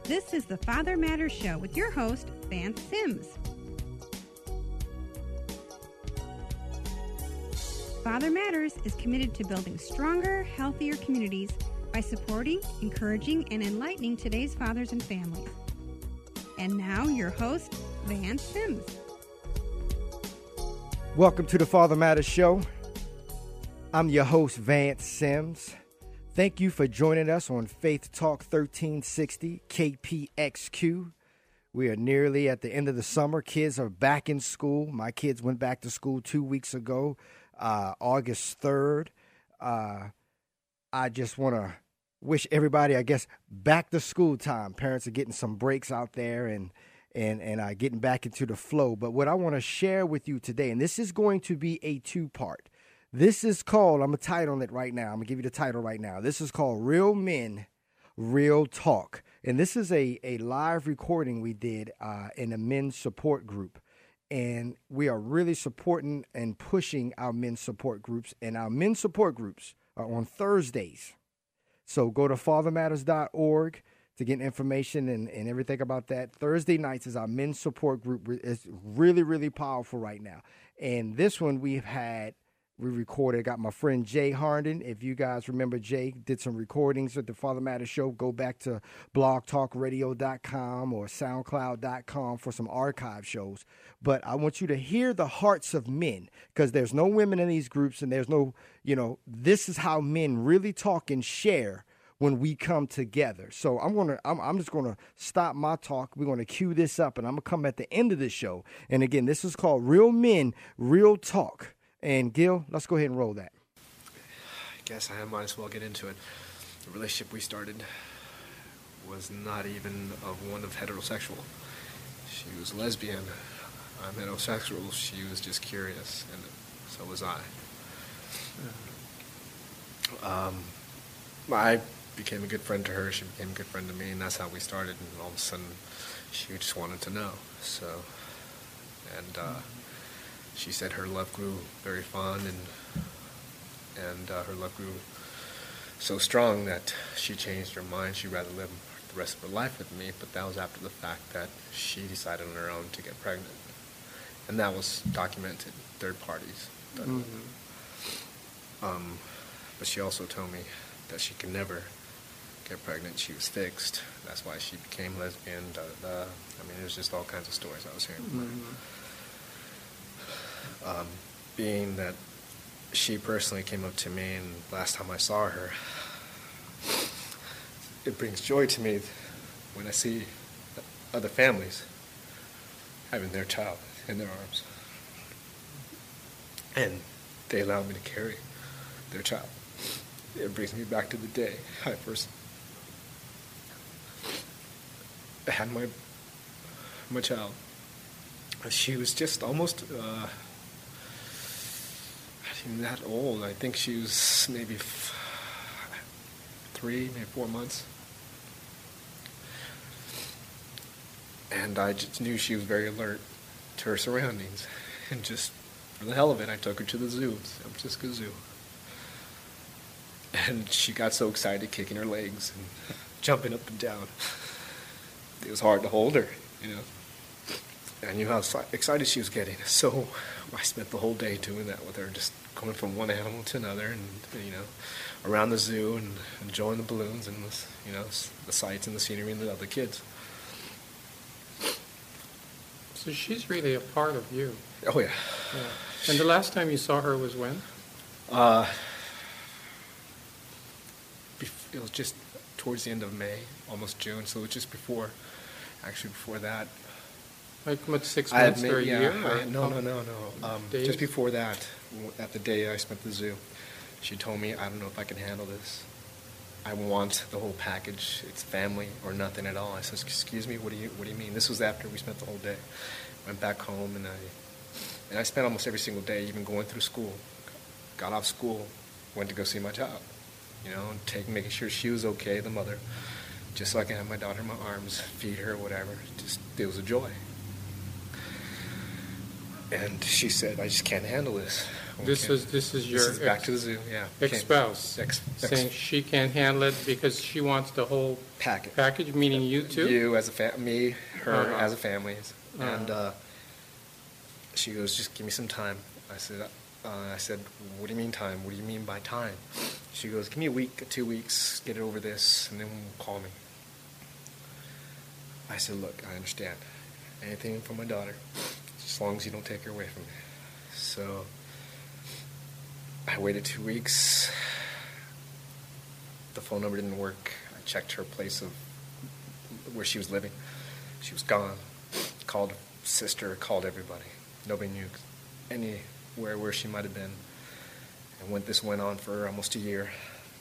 This is the Father Matters Show with your host, Vance Sims. Father Matters is committed to building stronger, healthier communities by supporting, encouraging, and enlightening today's fathers and families. And now, your host, Vance Sims. Welcome to the Father Matters Show. I'm your host, Vance Sims. Thank you for joining us on Faith Talk 1360 KPXQ. We are nearly at the end of the summer. Kids are back in school. My kids went back to school 2 weeks ago, August 3rd. I just want to wish everybody, back to school time. Parents are getting some breaks out there and getting back into the flow. But what I want to share with you today, and this is going to be a two-part. This is called, I'm going to title it right now. I'm going to give you the title right now. This is called Real Men, Real Talk. And this is a live recording we did in a men's support group. And we are really supporting and pushing our men's support groups. And our men's support groups are on Thursdays. So go to fathermatters.org to get information and everything about that. Thursday nights is our men's support group. It's really, really powerful right now. And this one we recorded. Got my friend Jay Harden. If you guys remember, Jay did some recordings at the Father Matters Show. Go back to blogtalkradio.com or soundcloud.com for some archive shows. But I want you to hear the hearts of men, because there's no women in these groups, and there's no, this is how men really talk and share when we come together. So I'm just gonna stop my talk. We're gonna cue this up, and I'm gonna come at the end of the show. And again, this is called Real Men, Real Talk. And Gil, let's go ahead and roll that. I guess I might as well get into it. The relationship we started was not even one of heterosexual. She was lesbian. I'm heterosexual. She was just curious, and so was I. I became a good friend to her. She became a good friend to me, and that's how we started. And all of a sudden, she just wanted to know. She said her love grew very fond, and her love grew so strong that she changed her mind. She'd rather live the rest of her life with me, but that was after the fact that she decided on her own to get pregnant. And that was documented, third parties. Mm-hmm. But she also told me that she could never get pregnant. She was fixed. That's why she became lesbian. There's just all kinds of stories I was hearing from her. Being that she personally came up to me, and last time I saw her, it brings joy to me when I see other families having their child in their arms, and they allow me to carry their child. It brings me back to the day I first had my child. She was just almost not even that old. I think she was maybe 3, maybe 4 months. And I just knew she was very alert to her surroundings. And just for the hell of it, I took her to the zoo, San Francisco Zoo. And she got so excited, kicking her legs and jumping up and down. It was hard to hold her, I knew how excited she was getting. So I spent the whole day doing that with her, just going from one animal to another, and around the zoo and enjoying the balloons and the sights and the scenery and the other kids. So she's really a part of you. Oh yeah. And the last time you saw her was when? It was just towards the end of May, almost June. So it was just before that. Like what, 6 months or a year? No. Just before that, at the day I spent at the zoo, she told me, I don't know if I can handle this. I want the whole package. It's family or nothing at all. I said, excuse me, what do you mean? This was after we spent the whole day. Went back home, and I spent almost every single day, even going through school. Got off school, went to go see my child, making sure she was okay, the mother, just so I can have my daughter in my arms, feed her, whatever. It was a joy. And she said, I just can't handle this. This is your back to the zoo, yeah. ex-spouse saying she can't handle it because she wants the whole package, meaning you too? You as me, her as a family. And she goes, just give me some time. I said, what do you mean time? What do you mean by time? She goes, give me a week, 2 weeks, get over this, and then call me. I said, look, I understand. Anything from my daughter, as long as you don't take her away from me. So I waited 2 weeks. The phone number didn't work. I checked her place of where she was living. She was gone. Called her sister, called everybody. Nobody knew anywhere where she might have been. And this went on for almost a year.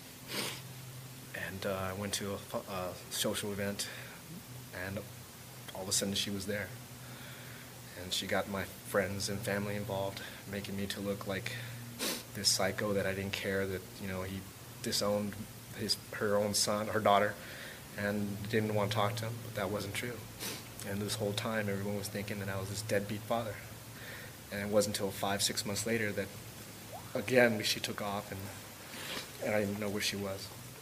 And I went to a social event, and all of a sudden she was there. And she got my friends and family involved, making me to look like this psycho that I didn't care that, he disowned her own son, her daughter, and didn't want to talk to him. But that wasn't true. And this whole time, everyone was thinking that I was this deadbeat father. And it wasn't until 5-6 months later that, again, she took off, and I didn't know where she was.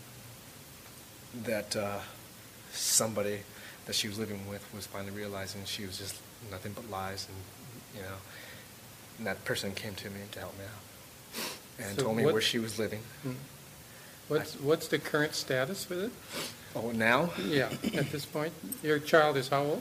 That somebody that she was living with was finally realizing she was just nothing but lies, and that person came to me to help me out and told me where she was living. What's the current status with it? Oh, now? Yeah, at this point. Your child is how old?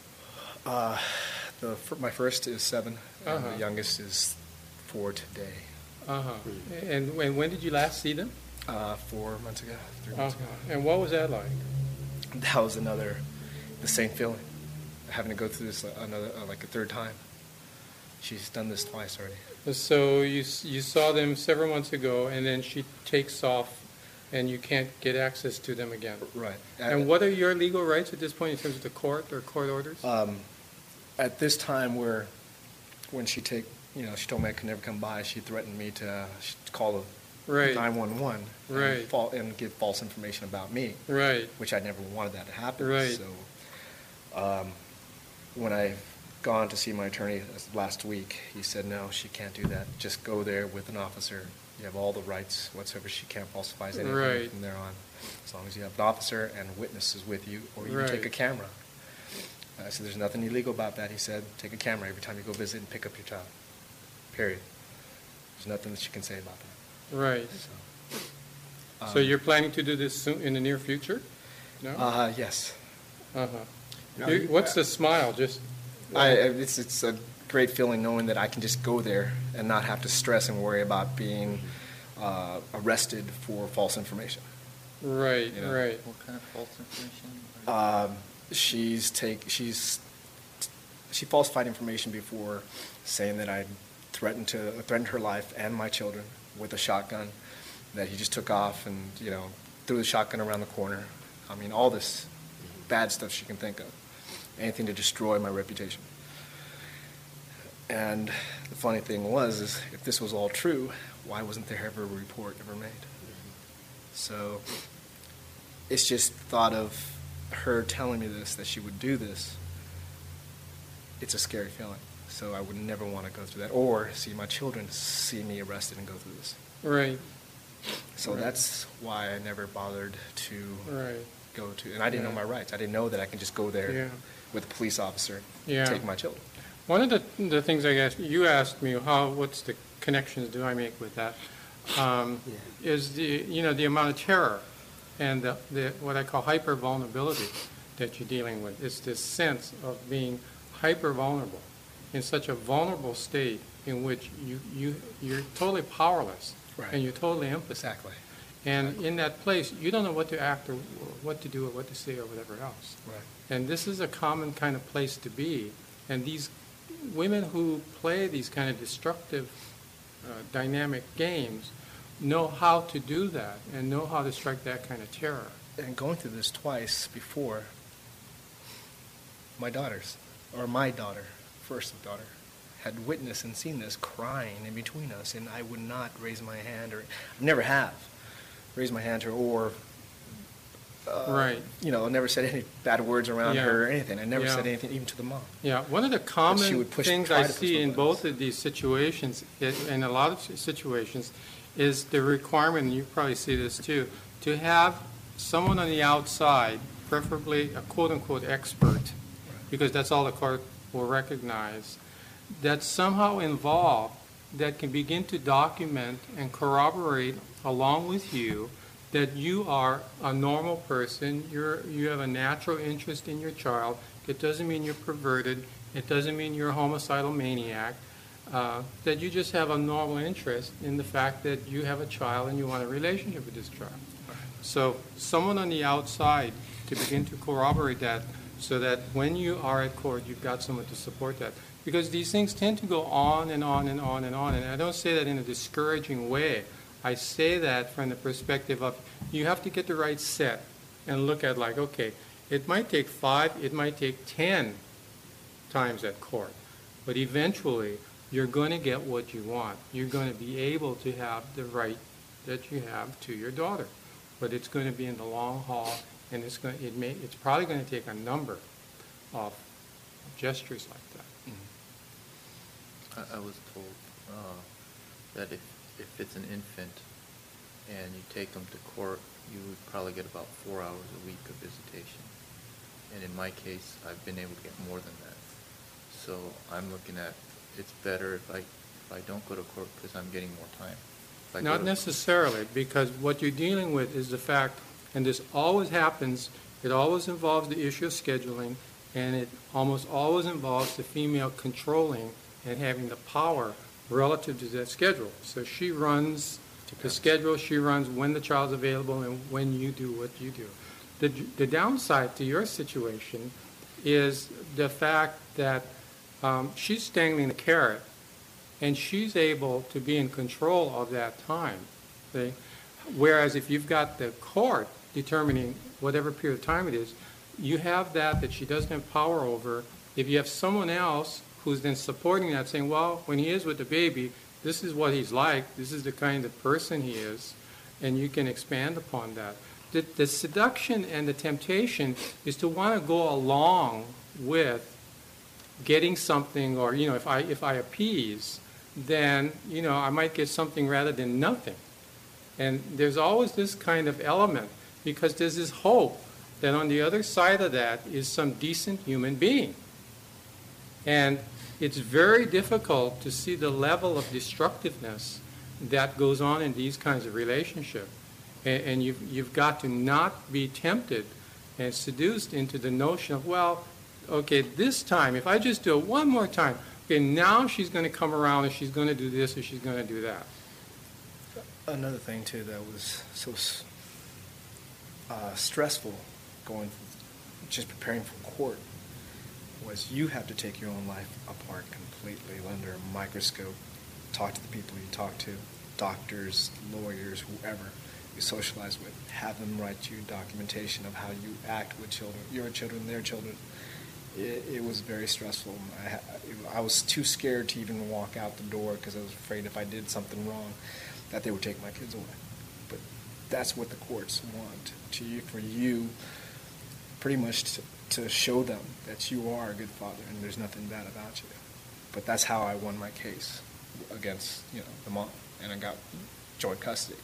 My first is 7, and the youngest is 4 today. And when did you last see them? 4 months ago, 3 months ago. And what was that like? That was the same feeling, having to go through this like a third time. She's done this twice already. So you saw them several months ago, and then she takes off, and you can't get access to them again. Right. And what are your legal rights at this point in terms of the court or court orders? At this time, when she told me I could never come by, she threatened me to call 911 and give false information about me, which I never wanted that to happen. So when I gone to see my attorney last week, he said, no, she can't do that. Just go there with an officer. You have all the rights whatsoever. She can't falsify anything from there on, as long as you have an officer and witnesses with you, or you can take a camera. I said, there's nothing illegal about that. He said, take a camera every time you go visit and pick up your child. Period. There's nothing that you can say about that. Right. So you're planning to do this soon, in the near future? No? Yes. What's the smile? Just. It's a great feeling knowing that I can just go there and not have to stress and worry about being arrested for false information. Right. What kind of false information? She falsified information before, saying that I threatened her life and my children with a shotgun, that he just took off and threw the shotgun around the corner. I mean, all this bad stuff she can think of, anything to destroy my reputation. And the funny thing is if this was all true, why wasn't there ever a report ever made? So it's just thought of her telling me this, that she would do this. It's a scary feeling. So I would never want to go through that, or see my children see me arrested and go through this. Right. So that's why I never bothered to go to, and I didn't know my rights. I didn't know that I can just go there with a police officer and take my children. One of the things you asked me, what's the connections do I make with that, is the amount of terror and the what I call hyper vulnerability that you're dealing with. It's this sense of being hyper vulnerable, in such a vulnerable state in which you're totally powerless and you're totally impotent. Exactly. And in that place, you don't know what to act or what to do or what to say or whatever else. Right. And this is a common kind of place to be. And these women who play these kind of destructive, dynamic games know how to do that and know how to strike that kind of terror. And going through this twice before, my daughter, first daughter, had witnessed and seen this crying in between us, and I would not raise my hand, or never have raised my hand to her, or Right. Never said any bad words around Yeah. her or anything. I never Yeah. said anything even to the mom. Yeah, one of the she common would push- things try I to push see my in buttons. both of these situations, in a lot of situations, is the requirement, and you probably see this too, to have someone on the outside, preferably a quote-unquote expert, because that's all the court will recognize, that's somehow involved, that can begin to document and corroborate along with you that you are a normal person, you have a natural interest in your child. It doesn't mean you're perverted. It doesn't mean you're a homicidal maniac. That you just have a normal interest in the fact that you have a child and you want a relationship with this child. So someone on the outside to begin to corroborate that, so that when you are at court, you've got someone to support that. Because these things tend to go on and on and on and on. And I don't say that in a discouraging way. I say that from the perspective of you have to get the right set and look at like, okay, it might take 5, it might take 10 times at court. But eventually, you're going to get what you want. You're going to be able to have the right that you have to your daughter. But it's going to be in the long haul, and it's probably going to take a number of gestures like that. I was told that if it's an infant and you take them to court, you would probably get about 4 hours a week of visitation. And in my case, I've been able to get more than that. So I'm looking at it's better if I don't go to court because I'm getting more time. If I go Not to- necessarily, because what you're dealing with is the fact, and this always happens, it always involves the issue of scheduling, and it almost always involves the female controlling and having the power relative to that schedule. So she runs the schedule, she runs when the child's available and when you do what you do. The downside to your situation is the fact that she's dangling the carrot, and she's able to be in control of that time. See? Whereas if you've got the court determining whatever period of time it is, you have that she doesn't have power over. If you have someone else who's then supporting that, saying, well, when he is with the baby, this is what he's like, this is the kind of person he is, and you can expand upon that. The seduction and the temptation is to want to go along with getting something, or, if I appease, then, I might get something rather than nothing. And there's always this kind of element, because there's this hope that on the other side of that is some decent human being. And it's very difficult to see the level of destructiveness that goes on in these kinds of relationships. And you've got to not be tempted and seduced into the notion of, well, okay, this time, if I just do it one more time, okay, now she's going to come around and she's going to do this or she's going to do that. Another thing, too, that was so stressful just preparing for court was you have to take your own life apart completely under a microscope, talk to the people you talk to, doctors, lawyers, whoever you socialize with, have them write you documentation of how you act with children, your children, their children. It was very stressful. I was too scared to even walk out the door because I was afraid if I did something wrong that they would take my kids away. But that's what the courts want for you pretty much to show them that you are a good father and there's nothing bad about you. But that's how I won my case against the mom, and I got joint custody.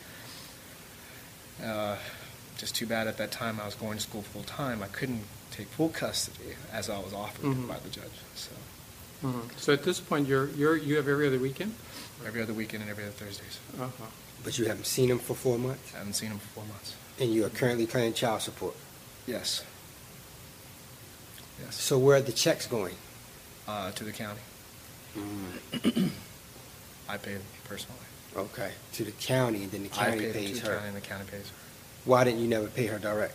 Just too bad at that time I was going to school full time. I couldn't take full custody as I was offered by the judge. So, So at this point, you have every other weekend? every other weekend and every other Thursdays. Uh-huh. But you haven't seen him for 4 months? I haven't seen him for 4 months. And you are currently paying child support? Yes. Yes. So where are the checks going? To the county. I pay it personally. Okay, to the county, and then the I county pay it pays to the her. county and the county pays her. Why didn't you never pay her direct?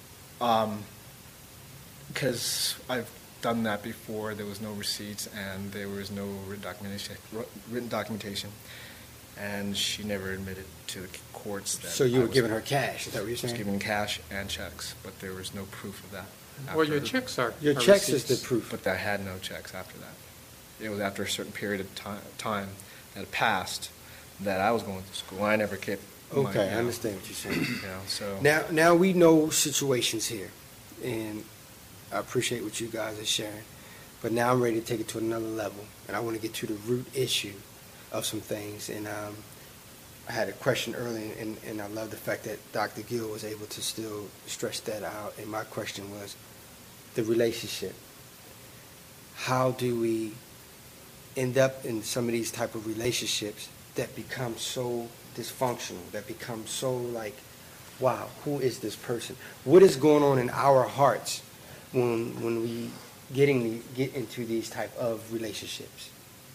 Because I've done that before. There was no receipts and there was no written documentation, and she never admitted to the courts that. So you I were was- giving her cash, is that what you're I was saying? giving cash and checks, but there was no proof of that. Well, your after- checks are Your are checks is receipts. the proof. But I had no checks after that. It was after a certain period of time that had passed that I was going to school. I never kept Okay, I understand what you're saying. You know, so Now we know situations here, and I appreciate what you guys are sharing. But now I'm ready to take it to another level, and I want to get to the root issue of some things. And I had a question earlier, and I love the fact that Dr. Gill was able to still stretch that out. And my question was the relationship. How do we end up in some of these type of relationships that become so dysfunctional, that become so like, wow, who is this person? What is going on in our hearts when we get into these type of relationships?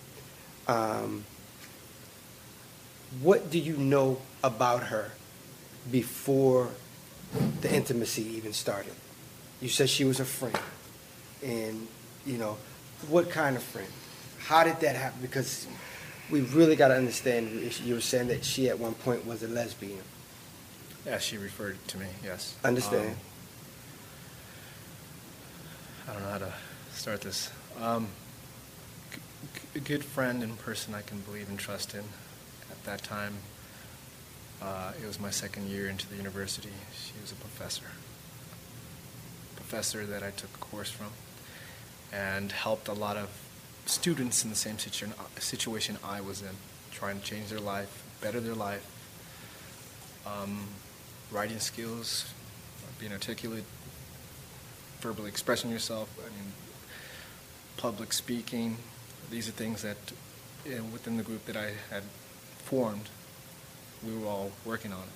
What do you know about her before the intimacy even started? You said she was a friend, and what kind of friend? How did that happen? Because we really got to understand. You were saying that she at one point was a lesbian. yeah, she referred to me. Yes. Understand? I don't know how to start this. A good friend and person I can believe and trust in. At that time, it was my second year into the university. She was a professor that I took a course from, and helped a lot of students in the same situation I was in, trying to change their life, better their life. Writing skills, being articulate, verbally expressing yourself, public speaking. These are things that within the group that I had formed, we were all working on.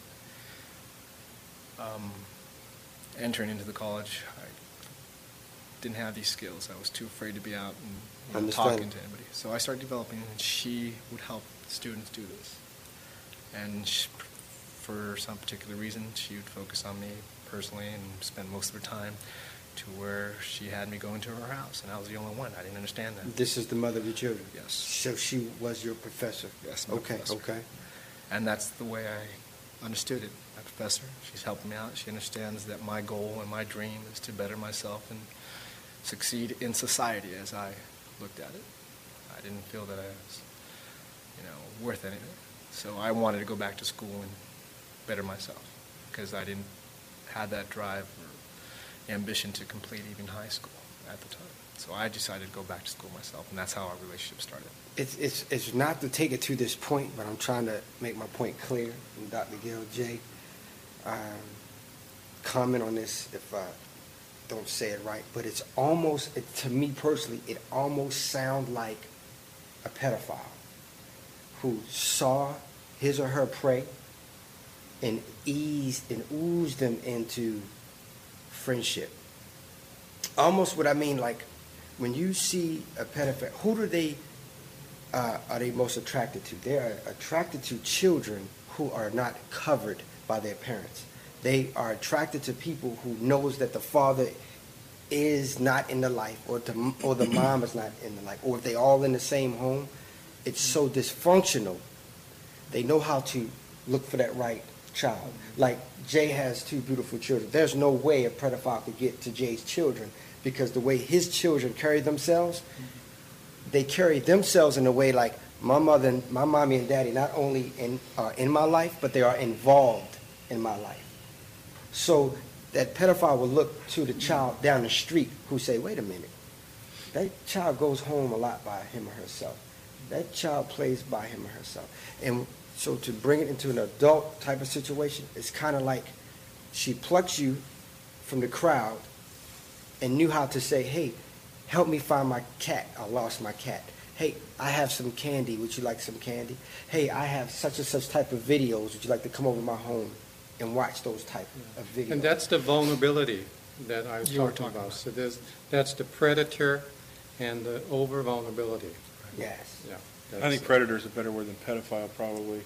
Entering into the college, I didn't have these skills. I was too afraid to be out and talking to anybody. So I started developing, and she would help students do this. And for some particular reason, she would focus on me personally and spend most of her time to where she had me go into her house, and I was the only one. I didn't understand that. This is the mother of your children? Yes. So she was your professor? Yes, my professor. Okay. And that's the way I understood it. My professor, she's helping me out. She understands that my goal and my dream is to better myself and succeed in society as I looked at it. I didn't feel that I was, worth anything. So I wanted to go back to school and better myself because I didn't have that drive or ambition to complete even high school at the time. So I decided to go back to school myself, and that's how our relationship started. It's not to take it to this point, but I'm trying to make my point clear. And Dr. Gill, Jay, comment on this if I don't say it right, but it's almost, to me personally, it almost sounds like a pedophile who saw his or her prey and oozed them into friendship. Almost what I mean, like when you see a pedophile, who do they are they most attracted to? They are attracted to children who are not covered by their parents. They are attracted to people who knows that the father is not in the life, or the mom is not in the life, or if they all in the same home. It's so dysfunctional. They know how to look for that right child. Like Jay has two beautiful children. There's no way a pedophile could get to Jay's children because the way his children carry themselves, they carry themselves in a way like my mommy and daddy not only are in my life, but they are involved in my life. So that pedophile will look to the child down the street who say, wait a minute, that child goes home a lot by him or herself. That child plays by him or herself. And so to bring it into an adult type of situation, it's kind of like she plucks you from the crowd and knew how to say, hey, help me find my cat. I lost my cat. Hey, I have some candy. Would you like some candy? Hey, I have such and such type of videos. Would you like to come over to my home and watch those type of videos? And that's the vulnerability that I was talking about. So that's the predator and the over-vulnerability. Yes. Yeah. I think predator is a better word than pedophile, probably.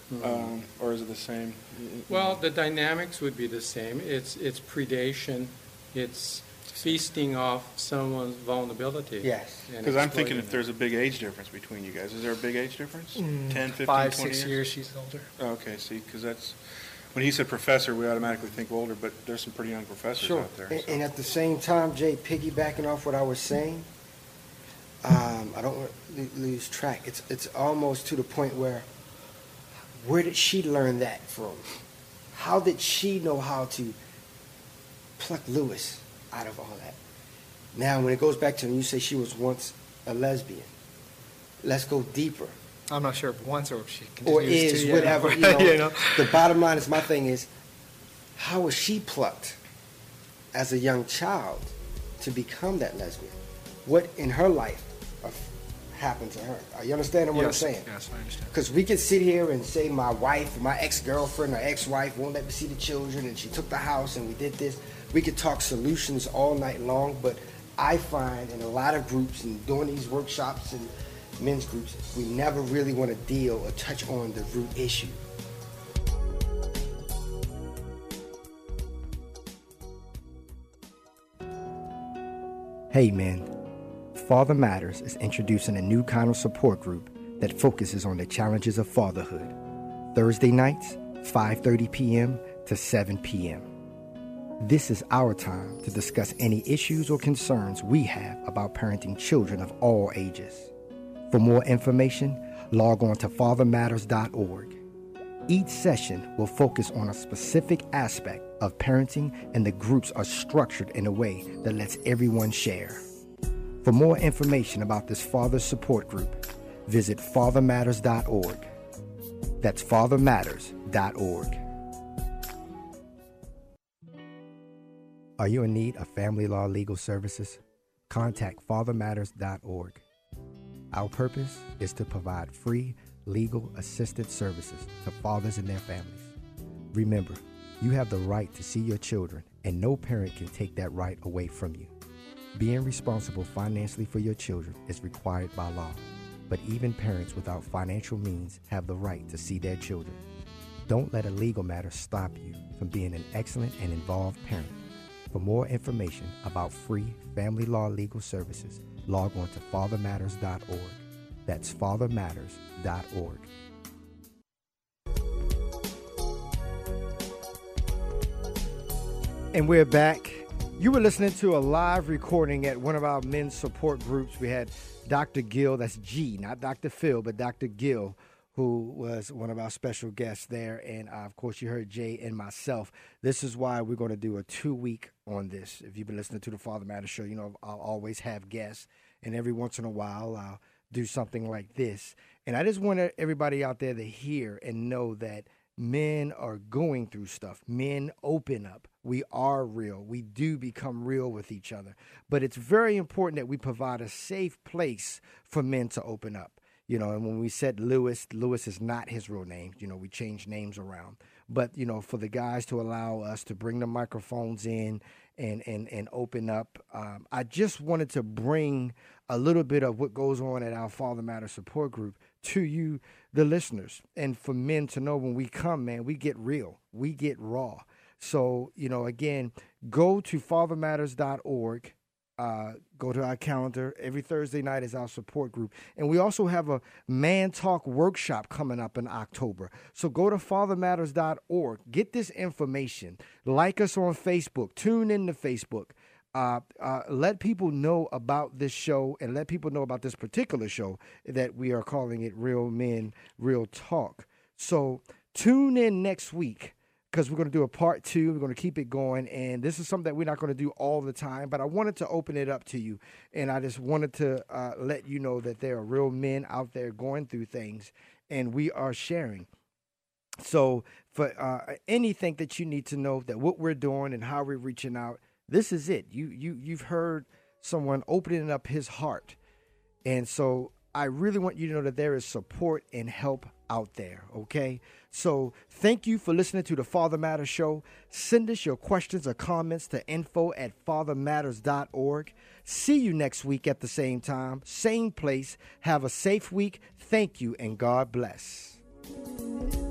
Or is it the same? Well, the dynamics would be the same. It's predation. It's feasting off someone's vulnerability. Yes. Because I'm thinking if there's a big age difference between you guys. Is there a big age difference? 10, 15, 5, 20 6 years she's older. Oh, okay, see, because that's, when he said professor, we automatically think older, but there's some pretty young professors out there. And, so. and at the same time, Jay, piggybacking off what I was saying, I don't want to lose track. It's almost to the point where Where did she learn that from? How did she know how to pluck Lewis out of all that? Now, when it goes back to when you say she was once a lesbian, let's go deeper. I'm not sure if once or if she Or continues is, to, whatever, you know. The bottom line is, my thing is, how was she plucked as a young child to become that lesbian? What in her life happened to her? Are you understanding what I'm saying? Yes, I understand. Because we could sit here and say my wife, my ex-girlfriend or ex-wife won't let me see the children, and she took the house and we did this. We could talk solutions all night long, but I find in a lot of groups and doing these workshops and men's groups, we never really want to deal or touch on the root issue. Hey men, Father Matters is introducing a new kind of support group that focuses on the challenges of fatherhood. Thursday nights, 5:30 p.m. to 7 p.m. This is our time to discuss any issues or concerns we have about parenting children of all ages. For more information, log on to fathermatters.org. Each session will focus on a specific aspect of parenting, and the groups are structured in a way that lets everyone share. For more information about this father support group, visit fathermatters.org. That's fathermatters.org. Are you in need of family law legal services? Contact fathermatters.org. Our purpose is to provide free legal assistance services to fathers and their families. Remember, you have the right to see your children, and no parent can take that right away from you. Being responsible financially for your children is required by law, but even parents without financial means have the right to see their children. Don't let a legal matter stop you from being an excellent and involved parent. For more information about free family law legal services, log on to fathermatters.org. That's fathermatters.org. And we're back. You were listening to a live recording at one of our men's support groups. We had Dr. Gill, that's G, not Dr. Phil, but Dr. Gill, who was one of our special guests there. And, of course, you heard Jay and myself. This is why we're going to do a 2-week on this. If you've been listening to the Father Matters show, you know I'll always have guests. And every once in a while, I'll do something like this. And I just want everybody out there to hear and know that men are going through stuff. Men open up. We are real. We do become real with each other. But it's very important that we provide a safe place for men to open up. You know, and when we said Lewis is not his real name. You know, we changed names around. But, you know, for the guys to allow us to bring the microphones in and open up, I just wanted to bring a little bit of what goes on at our Father Matters support group to you, the listeners. And for men to know when we come, man, we get real. We get raw. So, you know, again, go to fathermatters.org. Go to our calendar. Every Thursday night is our support group. And we also have a Man Talk workshop coming up in October. So go to fathermatters.org. Get this information. Like us on Facebook. Tune in to Facebook. Let people know about this show and let people know about this particular show that we are calling it Real Men, Real Talk. So tune in next week, because we're going to do a part 2. We're going to keep it going. And this is something that we're not going to do all the time, but I wanted to open it up to you. And I just wanted to let you know that there are real men out there going through things, and we are sharing. So for anything that you need to know, that what we're doing and how we're reaching out, this is it. You've heard someone opening up his heart. And so I really want you to know that there is support and help out there, okay? So thank you for listening to the Father Matters show. Send us your questions or comments to info@fathermatters.org. See you next week at the same time, same place. Have a safe week. Thank you, and God bless.